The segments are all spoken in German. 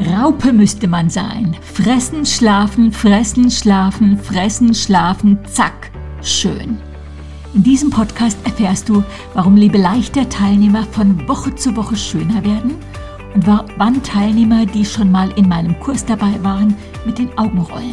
Raupe müsste man sein. Fressen, schlafen, fressen, schlafen, fressen, schlafen, zack, schön. In diesem Podcast erfährst du, warum Lebeleichter-Teilnehmer von Woche zu Woche schöner werden und wann Teilnehmer, die schon mal in meinem Kurs dabei waren, mit den Augen rollen.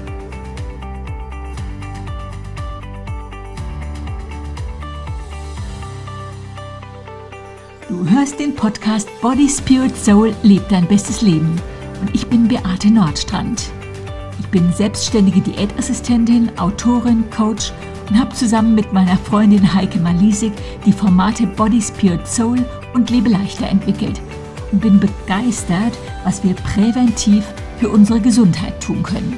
Du hörst den Podcast Body, Spirit, Soul, leb dein bestes Leben. Und ich bin Beate Nordstrand. Ich bin selbstständige Diätassistentin, Autorin, Coach und habe zusammen mit meiner Freundin Heike Malisik die Formate Body, Spirit, Soul und Lebe leichter entwickelt und bin begeistert, was wir präventiv für unsere Gesundheit tun können.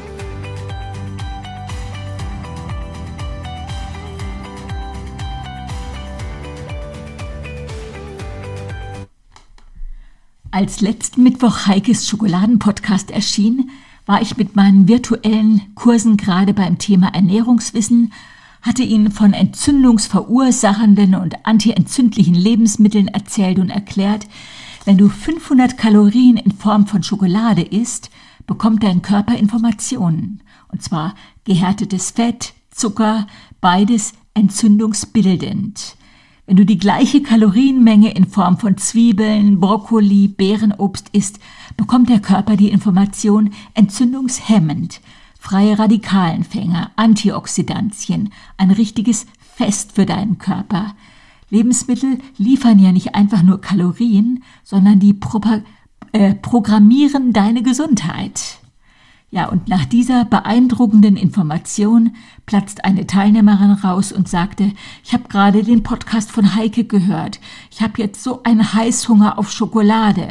Als letzten Mittwoch Heikes Schokoladen-Podcast erschien, war ich mit meinen virtuellen Kursen gerade beim Thema Ernährungswissen, hatte Ihnen von entzündungsverursachenden und antientzündlichen Lebensmitteln erzählt und erklärt, wenn du 500 Kalorien in Form von Schokolade isst, bekommt dein Körper Informationen, und zwar gehärtetes Fett, Zucker, beides entzündungsbildend. Wenn du die gleiche Kalorienmenge in Form von Zwiebeln, Brokkoli, Beerenobst isst, bekommt der Körper die Information entzündungshemmend, freie Radikalenfänger, Antioxidantien, ein richtiges Fest für deinen Körper. Lebensmittel liefern ja nicht einfach nur Kalorien, sondern die programmieren deine Gesundheit. Ja, und nach dieser beeindruckenden Information platzt eine Teilnehmerin raus und sagte, ich habe gerade den Podcast von Heike gehört. Ich habe jetzt so einen Heißhunger auf Schokolade.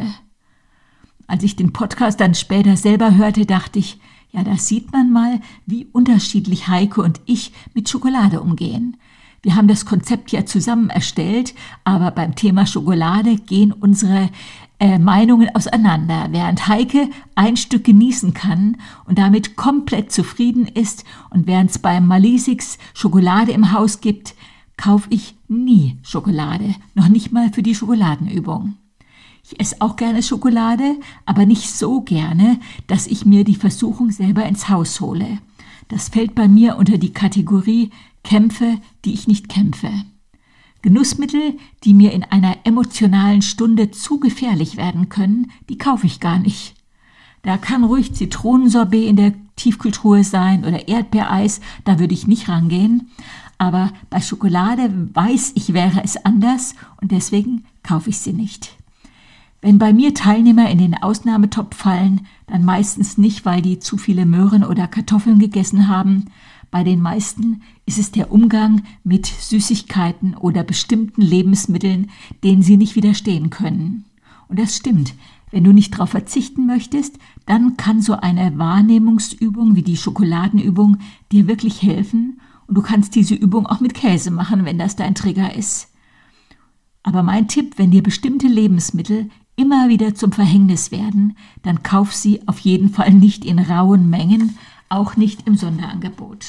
Als ich den Podcast dann später selber hörte, dachte ich, ja, da sieht man mal, wie unterschiedlich Heike und ich mit Schokolade umgehen. Wir haben das Konzept ja zusammen erstellt, aber beim Thema Schokolade gehen unsere Meinungen auseinander. Während Heike ein Stück genießen kann und damit komplett zufrieden ist und während es bei Malisiks Schokolade im Haus gibt, kaufe ich nie Schokolade, noch nicht mal für die Schokoladenübung. Ich esse auch gerne Schokolade, aber nicht so gerne, dass ich mir die Versuchung selber ins Haus hole. Das fällt bei mir unter die Kategorie Kämpfe, die ich nicht kämpfe. Genussmittel, die mir in einer emotionalen Stunde zu gefährlich werden können, die kaufe ich gar nicht. Da kann ruhig Zitronensorbet in der Tiefkühltruhe sein oder Erdbeereis, da würde ich nicht rangehen. Aber bei Schokolade weiß ich, wäre es anders und deswegen kaufe ich sie nicht. Wenn bei mir Teilnehmer in den Ausnahmetopf fallen, dann meistens nicht, weil die zu viele Möhren oder Kartoffeln gegessen haben. Bei den meisten ist es der Umgang mit Süßigkeiten oder bestimmten Lebensmitteln, denen sie nicht widerstehen können. Und das stimmt. Wenn du nicht darauf verzichten möchtest, dann kann so eine Wahrnehmungsübung wie die Schokoladenübung dir wirklich helfen. Und du kannst diese Übung auch mit Käse machen, wenn das dein Trigger ist. Aber mein Tipp, wenn dir bestimmte Lebensmittel immer wieder zum Verhängnis werden, dann kauf sie auf jeden Fall nicht in rauen Mengen, auch nicht im Sonderangebot.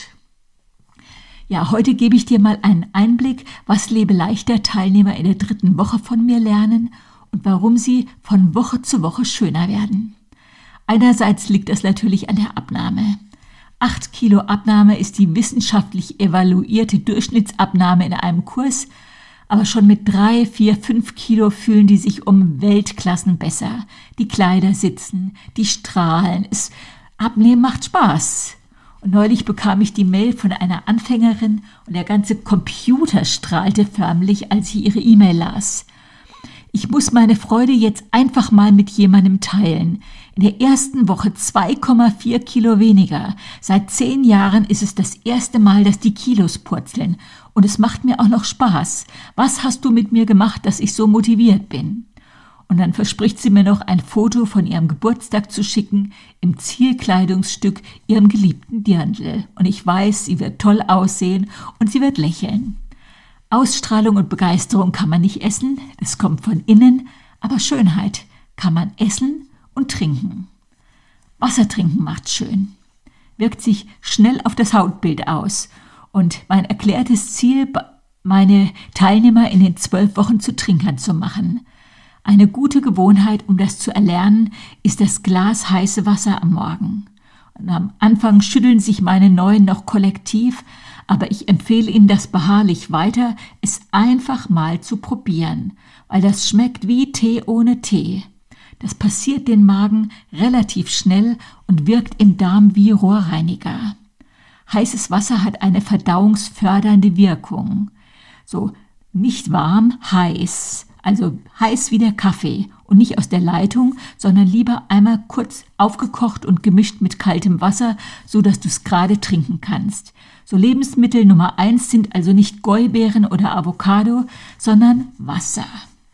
Ja, heute gebe ich dir mal einen Einblick, was Lebeleichter-Teilnehmer in der 3. Woche von mir lernen und warum sie von Woche zu Woche schöner werden. Einerseits liegt das natürlich an der Abnahme. 8 Kilo Abnahme ist die wissenschaftlich evaluierte Durchschnittsabnahme in einem Kurs, aber schon mit 3, 4, 5 Kilo fühlen die sich um Weltklassen besser. Die Kleider sitzen, die strahlen, Abnehmen macht Spaß. Und neulich bekam ich die Mail von einer Anfängerin und der ganze Computer strahlte förmlich, als ich ihre E-Mail las. Ich muss meine Freude jetzt einfach mal mit jemandem teilen. In der ersten Woche 2,4 Kilo weniger. Seit 10 Jahren ist es das erste Mal, dass die Kilos purzeln. Und es macht mir auch noch Spaß. Was hast du mit mir gemacht, dass ich so motiviert bin? Und dann verspricht sie mir noch, ein Foto von ihrem Geburtstag zu schicken, im Zielkleidungsstück ihrem geliebten Dirndl. Und ich weiß, sie wird toll aussehen und sie wird lächeln. Ausstrahlung und Begeisterung kann man nicht essen, das kommt von innen, aber Schönheit kann man essen und trinken. Wasser trinken macht schön, wirkt sich schnell auf das Hautbild aus. Und mein erklärtes Ziel, meine Teilnehmer in den 12 Wochen zu Trinkern zu machen. Eine gute Gewohnheit, um das zu erlernen, ist das Glas heiße Wasser am Morgen. Und am Anfang schütteln sich meine Neuen noch kollektiv, aber ich empfehle Ihnen das beharrlich weiter, es einfach mal zu probieren, weil das schmeckt wie Tee ohne Tee. Das passiert den Magen relativ schnell und wirkt im Darm wie Rohrreiniger. Heißes Wasser hat eine verdauungsfördernde Wirkung. So, nicht warm, heiß. Also heiß wie der Kaffee und nicht aus der Leitung, sondern lieber einmal kurz aufgekocht und gemischt mit kaltem Wasser, so dass du es gerade trinken kannst. So Lebensmittel Nummer 1 sind also nicht Goibeeren oder Avocado, sondern Wasser.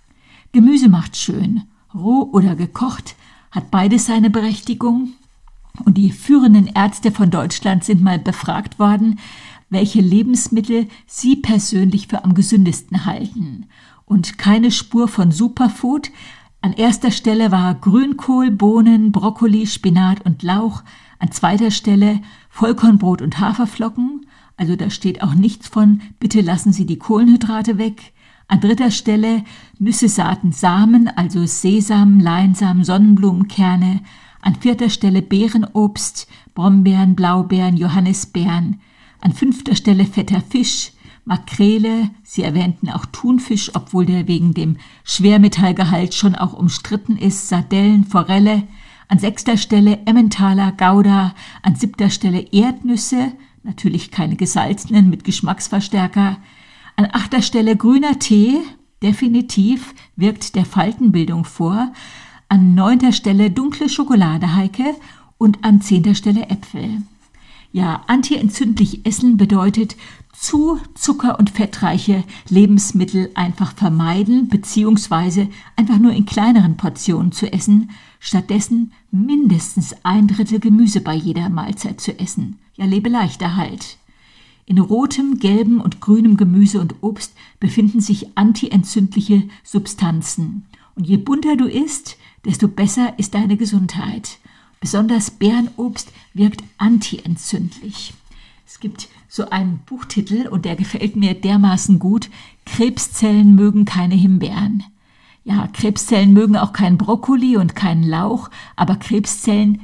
Gemüse macht schön. Roh oder gekocht, hat beides seine Berechtigung. Und die führenden Ärzte von Deutschland sind mal befragt worden, welche Lebensmittel sie persönlich für am gesündesten halten. Und keine Spur von Superfood. An erster Stelle war Grünkohl, Bohnen, Brokkoli, Spinat und Lauch. An zweiter Stelle Vollkornbrot und Haferflocken. Also da steht auch nichts von, bitte lassen Sie die Kohlenhydrate weg. An dritter Stelle Nüsse, Saaten, Samen, also Sesam, Leinsamen, Sonnenblumenkerne. An vierter Stelle Beerenobst, Brombeeren, Blaubeeren, Johannisbeeren. An fünfter Stelle fetter Fisch, Makrele, sie erwähnten auch Thunfisch, obwohl der wegen dem Schwermetallgehalt schon auch umstritten ist, Sardellen, Forelle. An sechster Stelle Emmentaler, Gouda. An siebter Stelle Erdnüsse, natürlich keine gesalzenen mit Geschmacksverstärker. An achter Stelle grüner Tee, definitiv wirkt der Faltenbildung vor. An neunter Stelle dunkle Schokolade, Heike, und an 10. Stelle Äpfel. Ja, antientzündlich essen bedeutet zu zucker- und fettreiche Lebensmittel einfach vermeiden bzw. einfach nur in kleineren Portionen zu essen, stattdessen mindestens 1/3 Gemüse bei jeder Mahlzeit zu essen. Ja, lebe leichter halt. In rotem, gelbem und grünem Gemüse und Obst befinden sich antientzündliche Substanzen. Und je bunter du isst, desto besser ist deine Gesundheit. Besonders Beerenobst wirkt antientzündlich. Es gibt so einen Buchtitel und der gefällt mir dermaßen gut. Krebszellen mögen keine Himbeeren. Ja, Krebszellen mögen auch keinen Brokkoli und keinen Lauch, aber Krebszellen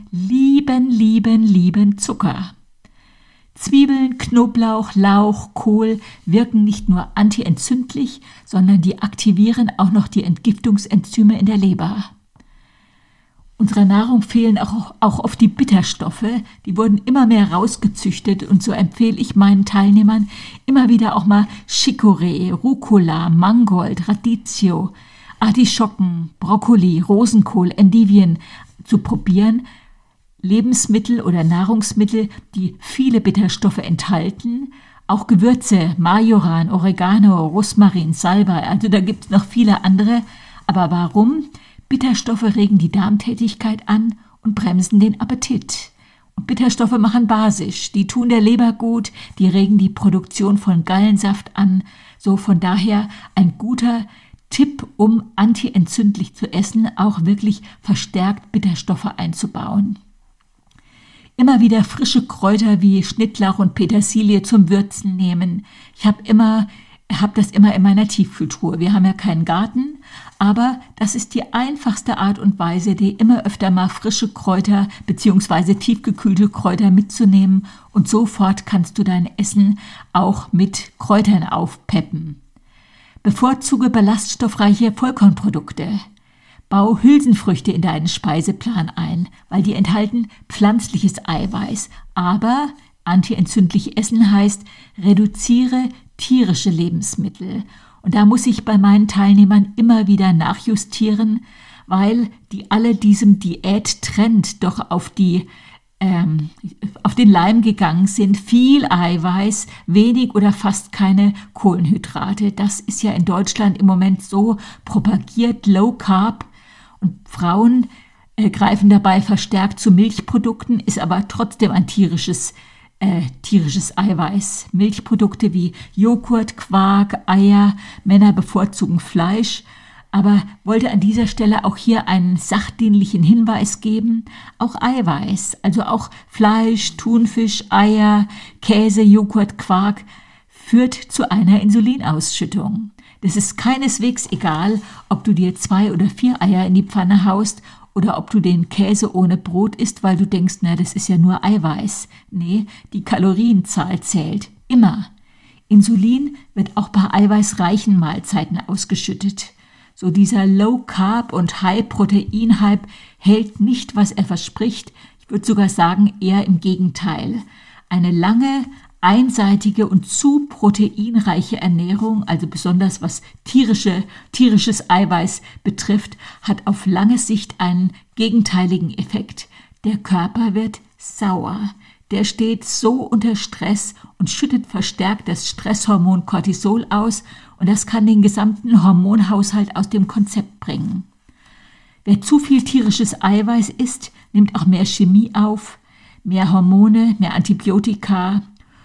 lieben Zucker. Zwiebeln, Knoblauch, Lauch, Kohl wirken nicht nur antientzündlich, sondern die aktivieren auch noch die Entgiftungsenzyme in der Leber. Unserer Nahrung fehlen auch oft die Bitterstoffe, die wurden immer mehr rausgezüchtet und so empfehle ich meinen Teilnehmern immer wieder auch mal Chicorée, Rucola, Mangold, Radicchio, Artischocken, Brokkoli, Rosenkohl, Endivien zu probieren. Lebensmittel oder Nahrungsmittel, die viele Bitterstoffe enthalten, auch Gewürze, Majoran, Oregano, Rosmarin, Salbei, also da gibt es noch viele andere. Aber warum? Bitterstoffe regen die Darmtätigkeit an und bremsen den Appetit. Und Bitterstoffe machen basisch, die tun der Leber gut, die regen die Produktion von Gallensaft an. So von daher ein guter Tipp, um antientzündlich zu essen, auch wirklich verstärkt Bitterstoffe einzubauen. Immer wieder frische Kräuter wie Schnittlauch und Petersilie zum Würzen nehmen. Ich habe das immer in meiner Tiefkühltruhe. Wir haben ja keinen Garten, aber das ist die einfachste Art und Weise, dir immer öfter mal frische Kräuter bzw. tiefgekühlte Kräuter mitzunehmen und sofort kannst du dein Essen auch mit Kräutern aufpeppen. Bevorzuge ballaststoffreiche Vollkornprodukte. Bau Hülsenfrüchte in deinen Speiseplan ein, weil die enthalten pflanzliches Eiweiß. Aber antientzündlich essen heißt, reduziere tierische Lebensmittel. Und da muss ich bei meinen Teilnehmern immer wieder nachjustieren, weil die alle diesem Diättrend doch auf den Leim gegangen sind. Viel Eiweiß, wenig oder fast keine Kohlenhydrate. Das ist ja in Deutschland im Moment so propagiert, Low Carb. Und Frauen greifen dabei verstärkt zu Milchprodukten, ist aber trotzdem ein tierisches Eiweiß. Milchprodukte wie Joghurt, Quark, Eier, Männer bevorzugen Fleisch. Aber wollte an dieser Stelle auch hier einen sachdienlichen Hinweis geben. Auch Eiweiß, also auch Fleisch, Thunfisch, Eier, Käse, Joghurt, Quark, führt zu einer Insulinausschüttung. Das ist keineswegs egal, ob du dir 2 oder 4 Eier in die Pfanne haust oder ob du den Käse ohne Brot isst, weil du denkst, na, das ist ja nur Eiweiß. Nee, die Kalorienzahl zählt. Immer. Insulin wird auch bei eiweißreichen Mahlzeiten ausgeschüttet. So dieser Low-Carb- und High-Protein-Hype hält nicht, was er verspricht. Ich würde sogar sagen, eher im Gegenteil. Eine lange, einseitige und zu proteinreiche Ernährung, also besonders was tierisches Eiweiß betrifft, hat auf lange Sicht einen gegenteiligen Effekt. Der Körper wird sauer. Der steht so unter Stress und schüttet verstärkt das Stresshormon Cortisol aus und das kann den gesamten Hormonhaushalt aus dem Konzept bringen. Wer zu viel tierisches Eiweiß isst, nimmt auch mehr Chemie auf, mehr Hormone, mehr Antibiotika.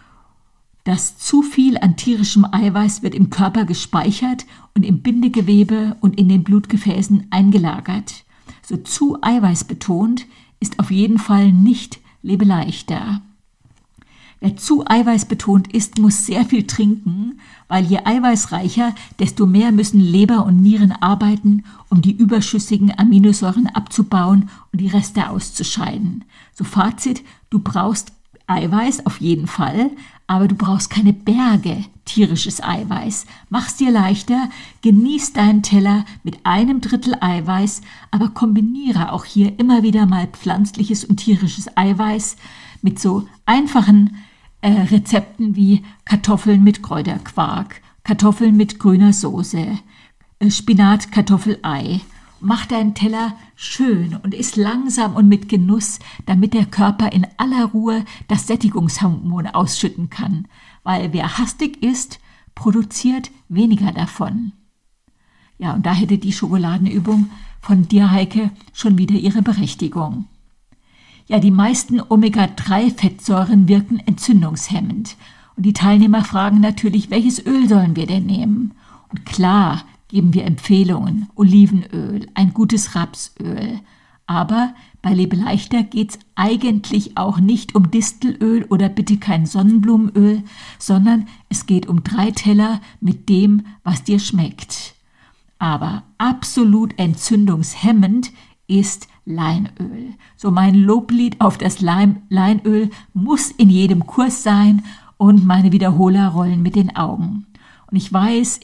Das zu viel an tierischem Eiweiß wird im Körper gespeichert und im Bindegewebe und in den Blutgefäßen eingelagert. So zu eiweißbetont ist auf jeden Fall nicht lebeleichter. Wer zu eiweißbetont ist, muss sehr viel trinken, weil je eiweißreicher, desto mehr müssen Leber und Nieren arbeiten, um die überschüssigen Aminosäuren abzubauen und die Reste auszuscheiden. So Fazit, du brauchst Eiweiß auf jeden Fall, aber du brauchst keine Berge tierisches Eiweiß. Mach's dir leichter, genieß deinen Teller mit 1/3 Eiweiß, aber kombiniere auch hier immer wieder mal pflanzliches und tierisches Eiweiß mit so einfachen Rezepten wie Kartoffeln mit Kräuterquark, Kartoffeln mit grüner Soße, Spinat, Kartoffel, Ei. Mach deinen Teller schön und iss langsam und mit Genuss, damit der Körper in aller Ruhe das Sättigungshormon ausschütten kann. Weil wer hastig isst, produziert weniger davon. Ja, und da hätte die Schokoladenübung von dir, Heike, schon wieder ihre Berechtigung. Ja, die meisten Omega-3-Fettsäuren wirken entzündungshemmend. Und die Teilnehmer fragen natürlich, welches Öl sollen wir denn nehmen? Und klar geben wir Empfehlungen, Olivenöl, ein gutes Rapsöl. Aber bei Lebeleichter geht's eigentlich auch nicht um Distelöl oder bitte kein Sonnenblumenöl, sondern es geht um 3 Teller mit dem, was dir schmeckt. Aber absolut entzündungshemmend ist Leinöl. So mein Loblied auf das Leinöl muss in jedem Kurs sein und meine Wiederholer rollen mit den Augen. Und ich weiß,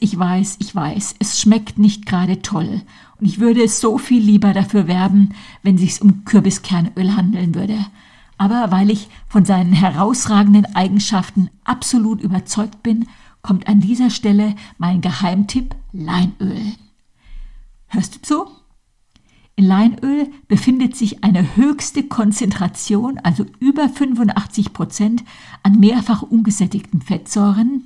es schmeckt nicht gerade toll. Und ich würde so viel lieber dafür werben, wenn es sich um Kürbiskernöl handeln würde. Aber weil ich von seinen herausragenden Eigenschaften absolut überzeugt bin, kommt an dieser Stelle mein Geheimtipp Leinöl. Hörst du zu? In Leinöl befindet sich eine höchste Konzentration, also über 85%, an mehrfach ungesättigten Fettsäuren.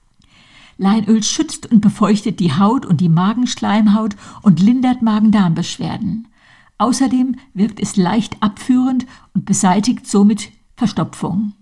Leinöl schützt und befeuchtet die Haut und die Magenschleimhaut und lindert Magen-Darm-Beschwerden. Außerdem wirkt es leicht abführend und beseitigt somit Verstopfung.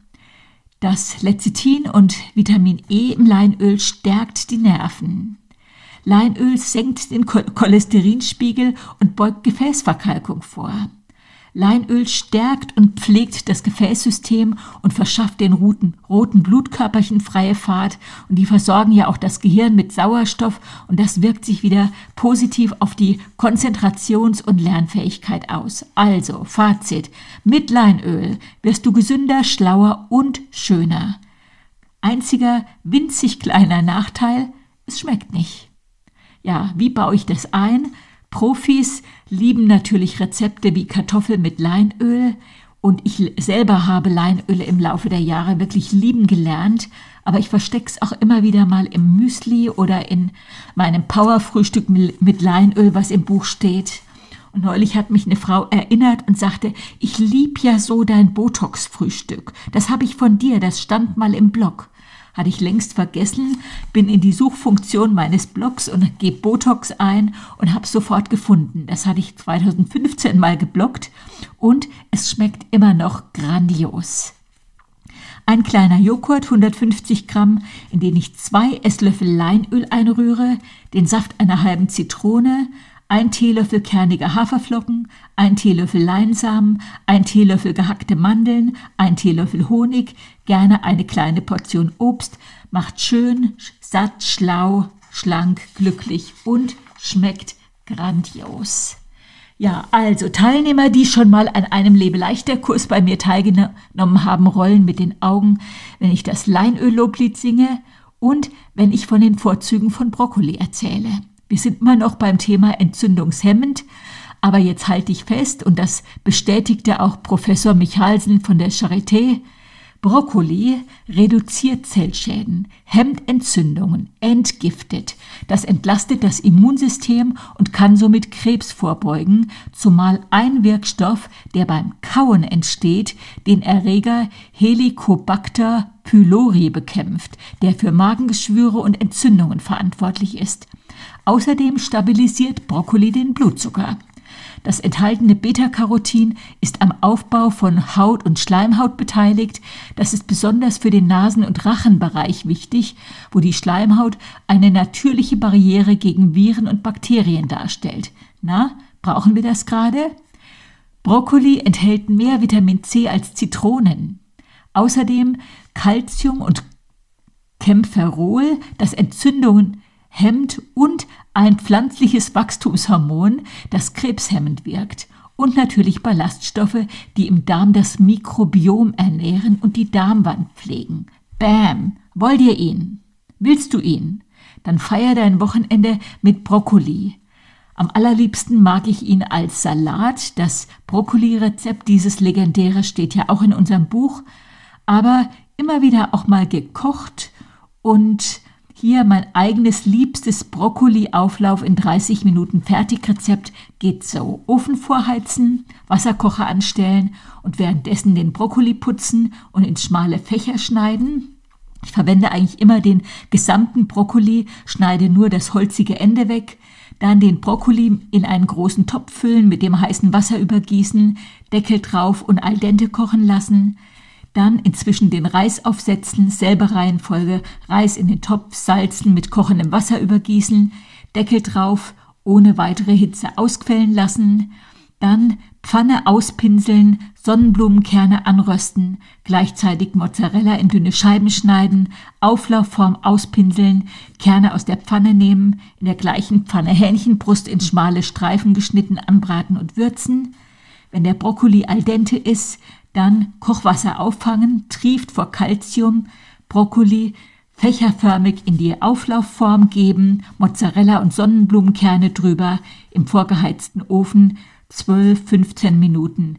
Das Lecithin und Vitamin E im Leinöl stärkt die Nerven. Leinöl senkt den Cholesterinspiegel und beugt Gefäßverkalkung vor. Leinöl stärkt und pflegt das Gefäßsystem und verschafft den roten Blutkörperchen freie Fahrt und die versorgen ja auch das Gehirn mit Sauerstoff und das wirkt sich wieder positiv auf die Konzentrations- und Lernfähigkeit aus. Also, Fazit, mit Leinöl wirst du gesünder, schlauer und schöner. Einziger winzig kleiner Nachteil, es schmeckt nicht. Ja, wie baue ich das ein? Profis lieben natürlich Rezepte wie Kartoffel mit Leinöl und ich selber habe Leinöl im Laufe der Jahre wirklich lieben gelernt, aber ich verstecke es auch immer wieder mal im Müsli oder in meinem Powerfrühstück mit Leinöl, was im Buch steht. Und neulich hat mich eine Frau erinnert und sagte, ich lieb ja so dein Botox-Frühstück. Das habe ich von dir, das stand mal im Blog. Hatte ich längst vergessen, bin in die Suchfunktion meines Blogs und gebe Botox ein und habe es sofort gefunden. Das hatte ich 2015 mal gebloggt und es schmeckt immer noch grandios. Ein kleiner Joghurt, 150 Gramm, in den ich 2 Esslöffel Leinöl einrühre, den Saft einer halben Zitrone, 1 Teelöffel kernige Haferflocken, 1 Teelöffel Leinsamen, 1 Teelöffel gehackte Mandeln, 1 Teelöffel Honig, gerne eine kleine Portion Obst, macht schön, satt, schlau, schlank, glücklich und schmeckt grandios. Ja, also Teilnehmer, die schon mal an einem Lebe-leichter-Kurs bei mir teilgenommen haben, rollen mit den Augen, wenn ich das Leinölloblied singe und wenn ich von den Vorzügen von Brokkoli erzähle. Wir sind immer noch beim Thema entzündungshemmend, aber jetzt halte ich fest, und das bestätigte auch Professor Michalsen von der Charité, Brokkoli reduziert Zellschäden, hemmt Entzündungen, entgiftet. Das entlastet das Immunsystem und kann somit Krebs vorbeugen, zumal ein Wirkstoff, der beim Kauen entsteht, den Erreger Helicobacter pylori bekämpft, der für Magengeschwüre und Entzündungen verantwortlich ist. Außerdem stabilisiert Brokkoli den Blutzucker. Das enthaltene Beta-Carotin ist am Aufbau von Haut und Schleimhaut beteiligt. Das ist besonders für den Nasen- und Rachenbereich wichtig, wo die Schleimhaut eine natürliche Barriere gegen Viren und Bakterien darstellt. Na, brauchen wir das gerade? Brokkoli enthält mehr Vitamin C als Zitronen. Außerdem Calcium und Kämpferol, das Entzündungen hemmt, und ein pflanzliches Wachstumshormon, das krebshemmend wirkt. Und natürlich Ballaststoffe, die im Darm das Mikrobiom ernähren und die Darmwand pflegen. Bam! Wollt ihr ihn? Willst du ihn? Dann feier dein Wochenende mit Brokkoli. Am allerliebsten mag ich ihn als Salat. Das Brokkoli-Rezept, dieses legendäre, steht ja auch in unserem Buch. Aber immer wieder auch mal gekocht. Und hier mein eigenes liebstes Brokkoli-Auflauf in 30 Minuten Fertigrezept geht so. Ofen vorheizen, Wasserkocher anstellen und währenddessen den Brokkoli putzen und in schmale Fächer schneiden. Ich verwende eigentlich immer den gesamten Brokkoli, schneide nur das holzige Ende weg. Dann den Brokkoli in einen großen Topf füllen, mit dem heißen Wasser übergießen, Deckel drauf und al dente kochen lassen. Dann inzwischen den Reis aufsetzen, selbe Reihenfolge, Reis in den Topf, salzen, mit kochendem Wasser übergießen, Deckel drauf, ohne weitere Hitze ausquellen lassen. Dann Pfanne auspinseln, Sonnenblumenkerne anrösten, gleichzeitig Mozzarella in dünne Scheiben schneiden, Auflaufform auspinseln, Kerne aus der Pfanne nehmen, in der gleichen Pfanne Hähnchenbrust in schmale Streifen geschnitten anbraten und würzen. Wenn der Brokkoli al dente ist, dann Kochwasser auffangen, trieft vor Calcium, Brokkoli fächerförmig in die Auflaufform geben, Mozzarella und Sonnenblumenkerne drüber, im vorgeheizten Ofen 12-15 Minuten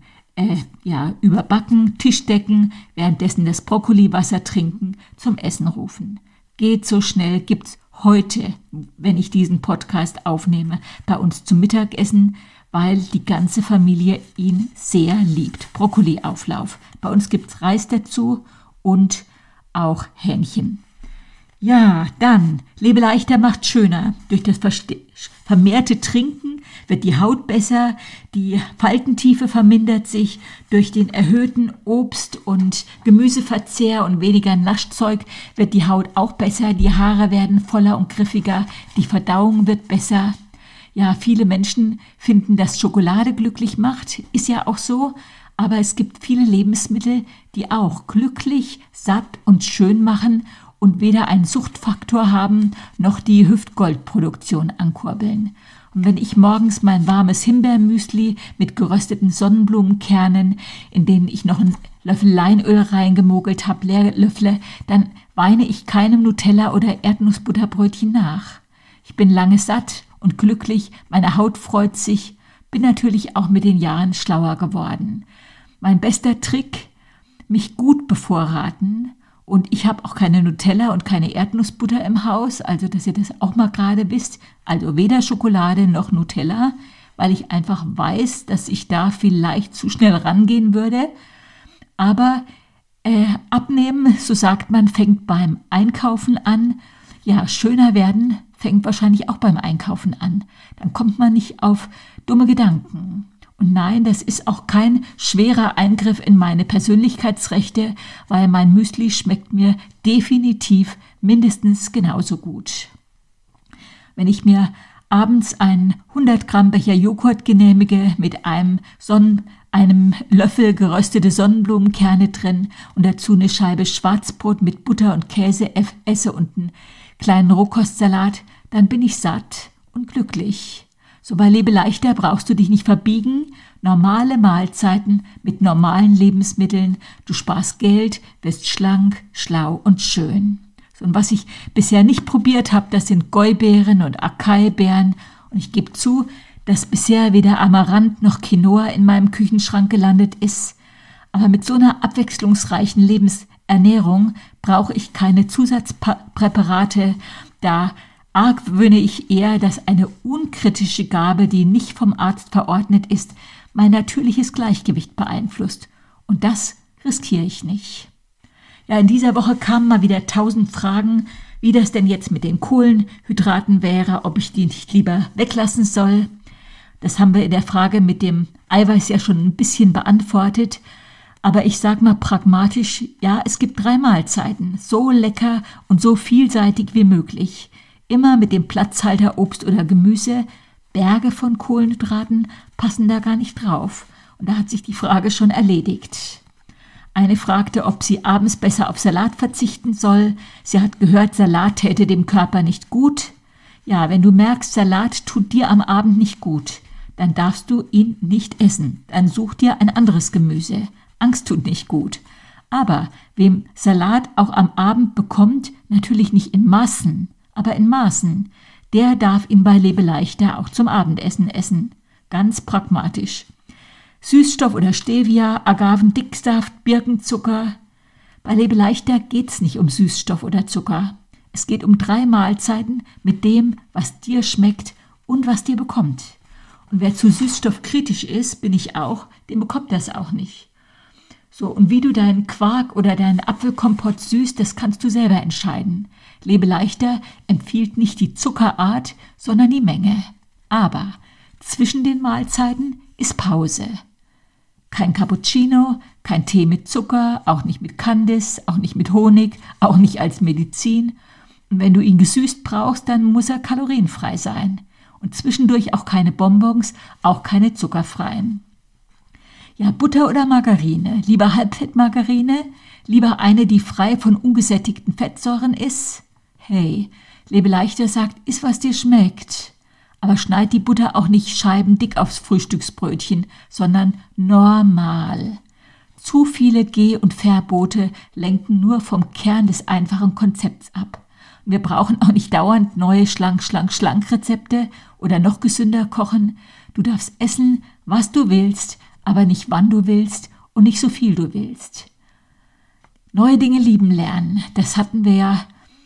überbacken, Tisch decken, währenddessen das Brokkoliwasser trinken, zum Essen rufen. Geht so schnell, gibt's heute, wenn ich diesen Podcast aufnehme, bei uns zum Mittagessen, weil die ganze Familie ihn sehr liebt. Brokkoliauflauf. Bei uns gibt's Reis dazu und auch Hähnchen. Ja, dann, lebe leichter macht schöner. Durch das vermehrte Trinken wird die Haut besser, die Faltentiefe vermindert sich, durch den erhöhten Obst- und Gemüseverzehr und weniger Naschzeug wird die Haut auch besser, die Haare werden voller und griffiger, die Verdauung wird besser. Ja, viele Menschen finden, dass Schokolade glücklich macht, ist ja auch so, aber es gibt viele Lebensmittel, die auch glücklich, satt und schön machen und weder einen Suchtfaktor haben, noch die Hüftgoldproduktion ankurbeln. Und wenn ich morgens mein warmes Himbeermüsli mit gerösteten Sonnenblumenkernen, in denen ich noch einen Löffel Leinöl reingemogelt habe, leer löffle, dann weine ich keinem Nutella- oder Erdnussbutterbrötchen nach. Ich bin lange satt und glücklich, meine Haut freut sich, bin natürlich auch mit den Jahren schlauer geworden. Mein bester Trick, mich gut bevorraten, und ich habe auch keine Nutella und keine Erdnussbutter im Haus, also dass ihr das auch mal gerade wisst, also weder Schokolade noch Nutella, weil ich einfach weiß, dass ich da vielleicht zu schnell rangehen würde. Aber abnehmen, so sagt man, fängt beim Einkaufen an. Ja, schöner werden fängt wahrscheinlich auch beim Einkaufen an. Dann kommt man nicht auf dumme Gedanken. Und nein, das ist auch kein schwerer Eingriff in meine Persönlichkeitsrechte, weil mein Müsli schmeckt mir definitiv mindestens genauso gut. Wenn ich mir abends einen 100 Gramm Becher Joghurt genehmige mit einem Löffel geröstete Sonnenblumenkerne drin und dazu eine Scheibe Schwarzbrot mit Butter und Käse esse und einen kleinen Rohkostsalat, dann bin ich satt und glücklich. So bei Lebe leichter brauchst du dich nicht verbiegen, normale Mahlzeiten mit normalen Lebensmitteln, du sparst Geld, wirst schlank, schlau und schön. So, und was ich bisher nicht probiert habe, das sind Gäubeeren und Acai-Beeren und ich gebe zu, dass bisher weder Amaranth noch Quinoa in meinem Küchenschrank gelandet ist. Aber mit so einer abwechslungsreichen Lebensernährung brauche ich keine Zusatzpräparate. Da argwöhne ich eher, dass eine unkritische Gabe, die nicht vom Arzt verordnet ist, mein natürliches Gleichgewicht beeinflusst. Und das riskiere ich nicht. Ja, in dieser Woche kamen mal wieder 1000 Fragen, wie das denn jetzt mit den Kohlenhydraten wäre, ob ich die nicht lieber weglassen soll. Das haben wir in der Frage mit dem Eiweiß ja schon ein bisschen beantwortet. Aber ich sage mal pragmatisch, ja, es gibt 3 Mahlzeiten, so lecker und so vielseitig wie möglich. Immer mit dem Platzhalter Obst oder Gemüse. Berge von Kohlenhydraten passen da gar nicht drauf. Und da hat sich die Frage schon erledigt. Eine fragte, ob sie abends besser auf Salat verzichten soll. Sie hat gehört, Salat täte dem Körper nicht gut. Ja, wenn du merkst, Salat tut dir am Abend nicht gut, dann darfst du ihn nicht essen. Dann such dir ein anderes Gemüse. Angst tut nicht gut. Aber wem Salat auch am Abend bekommt, natürlich nicht in Massen, aber in Maßen, der darf ihn bei Lebe leichter auch zum Abendessen essen. Ganz pragmatisch. Süßstoff oder Stevia, Agavendicksaft, Birkenzucker. Bei Lebe leichter geht's nicht um Süßstoff oder Zucker. Es geht um 3 Mahlzeiten mit dem, was dir schmeckt und was dir bekommt. Und wer zu Süßstoff kritisch ist, bin ich auch, dem bekommt das auch nicht. So, und wie du deinen Quark oder deinen Apfelkompott süßt, das kannst du selber entscheiden. Lebe leichter empfiehlt nicht die Zuckerart, sondern die Menge. Aber zwischen den Mahlzeiten ist Pause. Kein Cappuccino, kein Tee mit Zucker, auch nicht mit Kandis, auch nicht mit Honig, auch nicht als Medizin. Und wenn du ihn gesüßt brauchst, dann muss er kalorienfrei sein. Und zwischendurch auch keine Bonbons, auch keine zuckerfreien. Ja, Butter oder Margarine? Lieber Halbfettmargarine? Lieber eine, die frei von ungesättigten Fettsäuren ist? Hey, Lebe leichter sagt, iss, was dir schmeckt. Aber schneid die Butter auch nicht scheibendick aufs Frühstücksbrötchen, sondern normal. Zu viele Geh- und Verbote lenken nur vom Kern des einfachen Konzepts ab. Wir brauchen auch nicht dauernd neue Schlank-Rezepte oder noch gesünder kochen. Du darfst essen, was du willst, aber nicht wann du willst und nicht so viel du willst. Neue Dinge lieben lernen, das hatten wir ja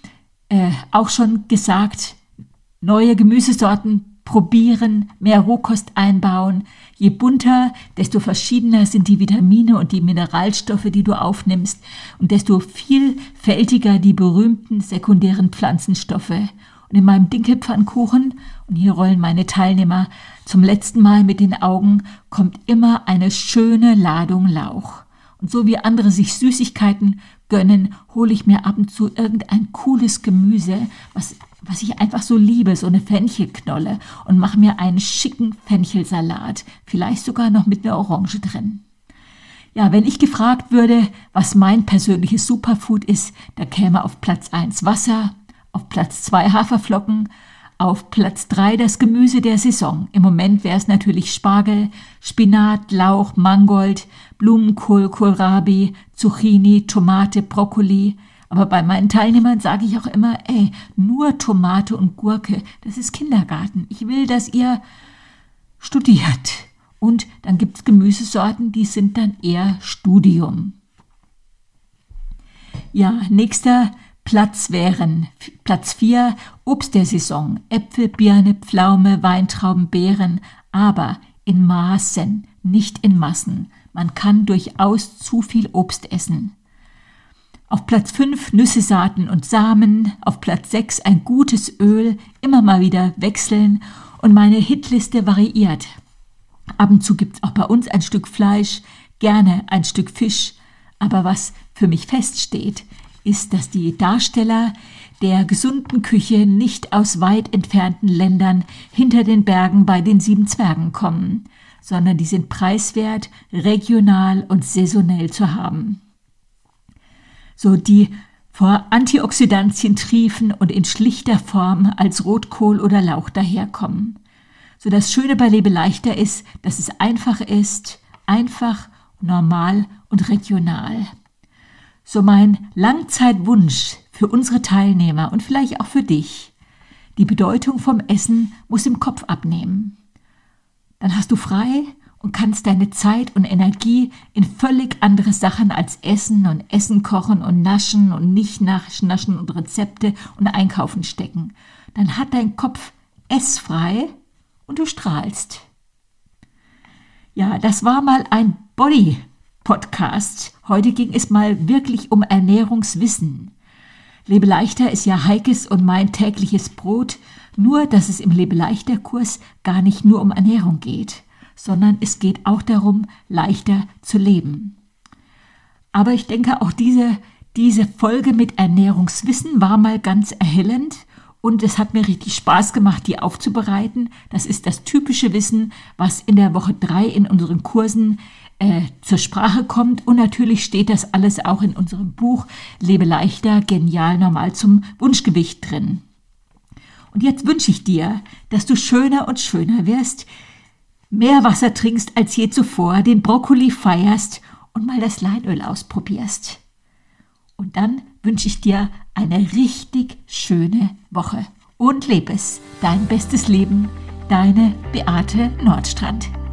auch schon gesagt. Neue Gemüsesorten probieren, mehr Rohkost einbauen. Je bunter, desto verschiedener sind die Vitamine und die Mineralstoffe, die du aufnimmst, und desto vielfältiger die berühmten sekundären Pflanzenstoffe. Und in meinem Dinkelpfannkuchen, und hier rollen meine Teilnehmer zum letzten Mal mit den Augen, kommt immer eine schöne Ladung Lauch. Und so wie andere sich Süßigkeiten gönnen, hole ich mir ab und zu irgendein cooles Gemüse, was ich einfach so liebe, so eine Fenchelknolle, und mache mir einen schicken Fenchelsalat, vielleicht sogar noch mit einer Orange drin. Ja, wenn ich gefragt würde, was mein persönliches Superfood ist, da käme auf Platz 1 Wasser, auf Platz 2 Haferflocken, auf Platz 3 das Gemüse der Saison. Im Moment wäre es natürlich Spargel, Spinat, Lauch, Mangold, Blumenkohl, Kohlrabi, Zucchini, Tomate, Brokkoli. Aber bei meinen Teilnehmern sage ich auch immer, nur Tomate und Gurke, das ist Kindergarten. Ich will, dass ihr studiert. Und dann gibt es Gemüsesorten, die sind dann eher Studium. Ja, nächster Platz wären Platz 4, Obst der Saison, Äpfel, Birne, Pflaume, Weintrauben, Beeren, aber in Maßen, nicht in Massen. Man kann durchaus zu viel Obst essen. Auf Platz 5 Nüsse, Saaten und Samen, auf Platz 6 ein gutes Öl, immer mal wieder wechseln, und meine Hitliste variiert. Ab und zu gibt es auch bei uns ein Stück Fleisch, gerne ein Stück Fisch, aber was für mich feststeht, ist, dass die Darsteller, der gesunden Küche nicht aus weit entfernten Ländern hinter den Bergen bei den 7 Zwergen kommen, sondern die sind preiswert, regional und saisonell zu haben. So die vor Antioxidantien triefen und in schlichter Form als Rotkohl oder Lauch daherkommen. So das Schöne bei Lebe leichter ist, dass es einfach ist, einfach, normal und regional. So mein Langzeitwunsch für unsere Teilnehmer und vielleicht auch für dich: Die Bedeutung vom Essen muss im Kopf abnehmen. Dann hast du frei und kannst deine Zeit und Energie in völlig andere Sachen als Essen und Essen kochen und Naschen und nicht naschen und Rezepte und Einkaufen stecken. Dann hat dein Kopf essfrei und du strahlst. Ja, das war mal ein Body-Podcast. Heute ging es mal wirklich um Ernährungswissen. Lebe leichter ist ja Heikes und mein tägliches Brot, nur dass es im Lebe leichter Kurs gar nicht nur um Ernährung geht, sondern es geht auch darum, leichter zu leben. Aber ich denke, auch diese Folge mit Ernährungswissen war mal ganz erhellend und es hat mir richtig Spaß gemacht, die aufzubereiten. Das ist das typische Wissen, was in der Woche 3 in unseren Kursen zur Sprache kommt. Und natürlich steht das alles auch in unserem Buch Lebe leichter, genial, normal zum Wunschgewicht drin. Und jetzt wünsche ich dir, dass du schöner und schöner wirst, mehr Wasser trinkst als je zuvor, den Brokkoli feierst und mal das Leinöl ausprobierst. Und dann wünsche ich dir eine richtig schöne Woche. Und lebe es, dein bestes Leben, deine Beate Nordstrand.